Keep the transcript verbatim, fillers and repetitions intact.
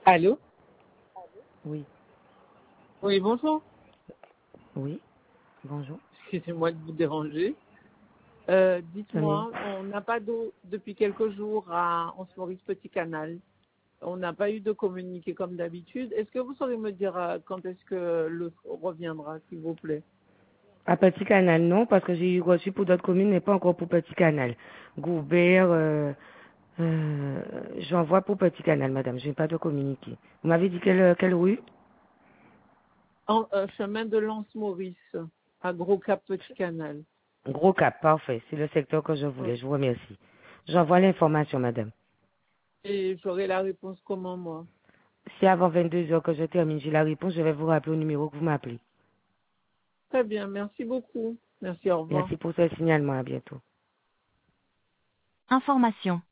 Allô? Oui, Oui, bonjour. oui, bonjour. Excusez-moi de vous déranger. Euh, Tenez. dites-moi, on n'a pas d'eau depuis quelques jours à Anse-Maurice Petit Canal. On n'a pas eu de communiqué comme d'habitude. Est-ce que vous saurez me dire euh, quand est-ce que l'eau reviendra, s'il vous plaît? À Petit Canal, non, parce que j'ai eu reçu pour d'autres communes, mais pas encore pour Petit Canal. Goubert, euh, euh, j'envoie pour Petit Canal, madame. Je n'ai pas de communiqué. Vous m'avez dit quelle, quelle rue? En, euh, chemin de l'Anse-Maurice, à Gros Cap Petit Canal. Gros Cap, parfait. C'est le secteur que je Oui. voulais. Je vous remercie. J'envoie l'information, madame. Et j'aurai la réponse comment, moi? Si avant vingt-deux heures que je termine, j'ai la réponse, je vais vous rappeler au numéro que vous m'appelez. Très bien, merci beaucoup. Merci, au revoir. Merci pour ce signalement. À bientôt. Information.